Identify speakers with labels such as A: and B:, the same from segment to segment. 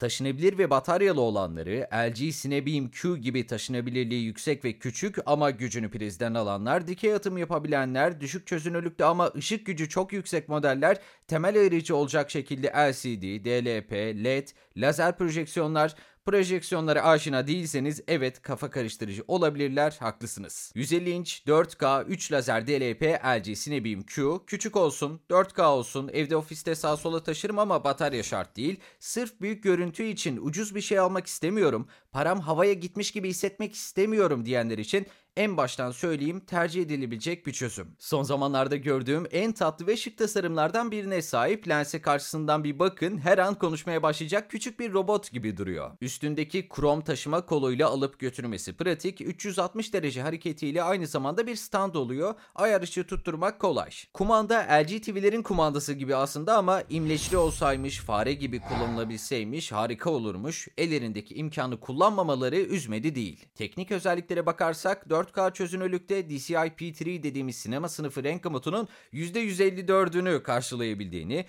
A: Taşınabilir ve bataryalı olanları, LG Cinebeam Q gibi taşınabilirliği yüksek ve küçük ama gücünü prizden alanlar, dikey atım yapabilenler, düşük çözünürlükte ama ışık gücü çok yüksek modeller, temel ayırıcı olacak şekilde LCD, DLP, LED, lazer projeksiyonlara aşina değilseniz evet kafa karıştırıcı olabilirler, haklısınız. 150 inç 4K 3 lazer DLP LG Cinebeam Q küçük olsun, 4K olsun, evde ofiste sağa sola taşırım ama batarya şart değil. Sırf büyük görüntü için ucuz bir şey almak istemiyorum, param havaya gitmiş gibi hissetmek istemiyorum diyenler için en baştan söyleyeyim tercih edilebilecek bir çözüm. Son zamanlarda gördüğüm en tatlı ve şık tasarımlardan birine sahip, lense karşısından bir bakın, her an konuşmaya başlayacak küçük bir robot gibi duruyor. Üstündeki krom taşıma koluyla alıp götürmesi pratik, 360 derece hareketiyle aynı zamanda bir stand oluyor, ayar ışığı tutturmak kolay. Kumanda LG TV'lerin kumandası gibi aslında ama imleçli olsaymış, fare gibi kullanılabilseymiş harika olurmuş, ellerindeki imkanı kullanmamaları üzmedi değil. Teknik özelliklere bakarsak 4K çözünürlükte DCI-P3 dediğimiz sinema sınıfı renk gamutunun %154'ünü karşılayabildiğini,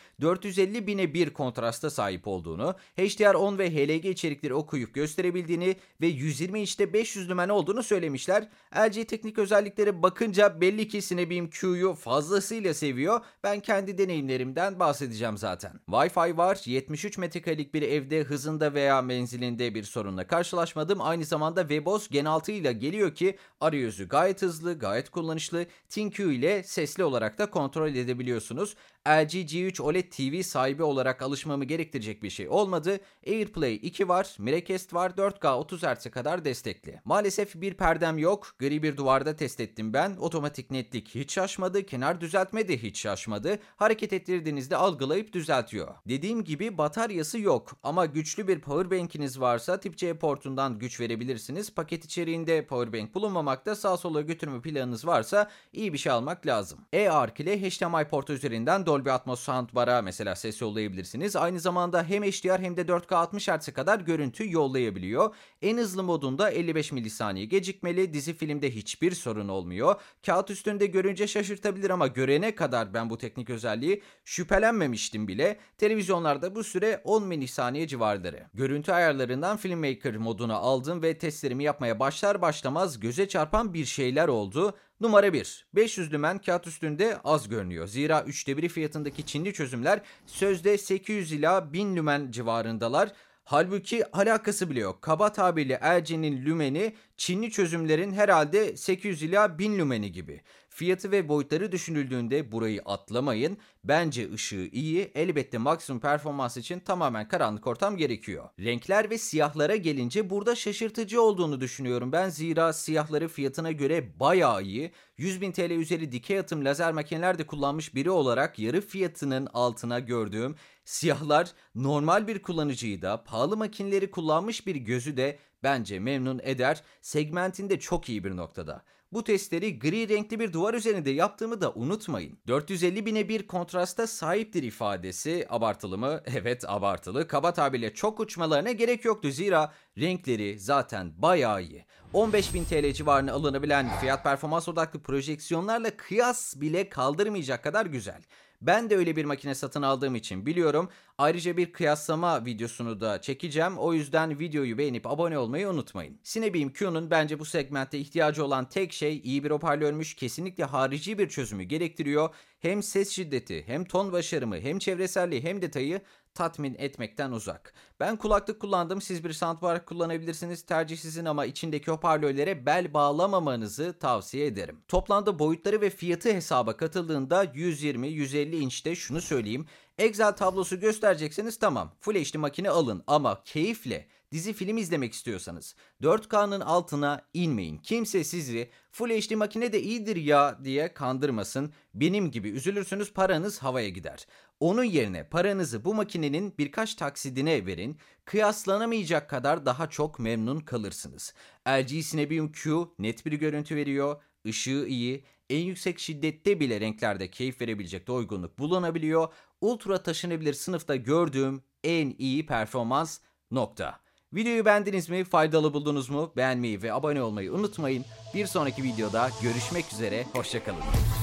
A: 450 1 kontrasta sahip olduğunu, HDR10 ve HLG içerikleri okuyup gösterebildiğini ve 120 inçte 500 lümen olduğunu söylemişler. LG teknik özelliklere bakınca belli ki Cinebeam Q'yu fazlasıyla seviyor. Ben kendi deneyimlerimden bahsedeceğim zaten. Wi-Fi var, 73 metrekarelik bir evde hızında veya menzilinde bir sorunla karşılaşmadım. Aynı zamanda WebOS Gen 6 ile geliyor ki arayüzü gayet hızlı, gayet kullanışlı. ThinQ ile sesli olarak da kontrol edebiliyorsunuz. LG G3 OLED TV sahibi olarak alışmamı gerektirecek bir şey olmadı. AirPlay 2 var, Miracast var, 4K 30 Hz'e kadar destekli. Maalesef bir perdem yok, gri bir duvarda test ettim ben. Otomatik netlik hiç şaşmadı, kenar düzeltme de hiç şaşmadı. Hareket ettirdiğinizde algılayıp düzeltiyor. Dediğim gibi bataryası yok ama güçlü bir powerbank'iniz varsa tip C portundan güç verebilirsiniz. Paket içeriğinde powerbank bulunmamakta, sağa sola götürme planınız varsa iyi bir şey almak lazım. eARC ile HDMI portu üzerinden Dolby Atmos soundbar'a mesela ses yollayabilirsiniz. Aynı zamanda hem HDR hem de 4K 60 Hz'e kadar görüntü yollayabiliyor. En hızlı modunda 55 milisaniye gecikmeli, dizi filmde hiçbir sorun olmuyor. Kağıt üstünde görünce şaşırtabilir ama görene kadar ben bu teknik özelliği şüphelenmemiştim bile. Televizyonlarda bu süre 10 milisaniye civarları. Görüntü ayarlarından Filmmaker moduna aldım ve testlerimi yapmaya başlar başlamaz göze çarpan bir şeyler oldu. Numara 1. 500 lümen kağıt üstünde az görünüyor. Zira 3'te 1'i fiyatındaki Çinli çözümler sözde 800 ila 1000 lümen civarındalar. Halbuki alakası bile yok. Kaba tabirle LG'nin lümeni Çinli çözümlerin herhalde 800 ila 1000 lümeni gibi. Fiyatı ve boyutları düşünüldüğünde burayı atlamayın. Bence ışığı iyi, elbette maksimum performans için tamamen karanlık ortam gerekiyor. Renkler ve siyahlara gelince burada şaşırtıcı olduğunu düşünüyorum ben. Zira siyahları fiyatına göre bayağı iyi. 100.000 TL üzeri dikey atım lazer makineler de kullanmış biri olarak yarı fiyatının altına gördüğüm siyahlar normal bir kullanıcıyı da, pahalı makineleri kullanmış bir gözü de bence memnun eder. Segmentinde çok iyi bir noktada. Bu testleri gri renkli bir duvar üzerinde yaptığımı da unutmayın. 450 1 kontrasta sahiptir ifadesi abartılı mı? Evet, abartılı. Kaba tabirle çok uçmalarına gerek yoktu zira renkleri zaten bayağı iyi. 15.000 TL civarına alınabilen fiyat performans odaklı projeksiyonlarla kıyas bile kaldırmayacak kadar güzel. Ben de öyle bir makine satın aldığım için biliyorum. Ayrıca bir kıyaslama videosunu da çekeceğim. O yüzden videoyu beğenip abone olmayı unutmayın. Cinebeam Q'nun bence bu segmentte ihtiyacı olan tek şey iyi bir hoparlörmüş. Kesinlikle harici bir çözümü gerektiriyor. Hem ses şiddeti, hem ton başarımı, hem çevreselliği, hem detayı tatmin etmekten uzak. Ben kulaklık kullandım. Siz bir soundbar kullanabilirsiniz. Tercih sizin ama içindeki hoparlörlere bel bağlamamanızı tavsiye ederim. Toplamda boyutları ve fiyatı hesaba katıldığında 120-150 inçte şunu söyleyeyim. Excel tablosu gösterecekseniz tamam. Full HD makine alın ama keyifle dizi film izlemek istiyorsanız 4K'nın altına inmeyin. Kimse sizi Full HD makine de iyidir ya diye kandırmasın. Benim gibi üzülürsünüz, paranız havaya gider. Onun yerine paranızı bu makinenin birkaç taksidine verin. Kıyaslanamayacak kadar daha çok memnun kalırsınız. LG Cinebeam Q net bir görüntü veriyor. Işığı iyi. En yüksek şiddette bile renklerde keyif verebilecek doygunluk bulunabiliyor. Ultra taşınabilir sınıfta gördüğüm en iyi performans nokta. Videoyu beğendiniz mi? Faydalı buldunuz mu? Beğenmeyi ve abone olmayı unutmayın. Bir sonraki videoda görüşmek üzere. Hoşça kalın.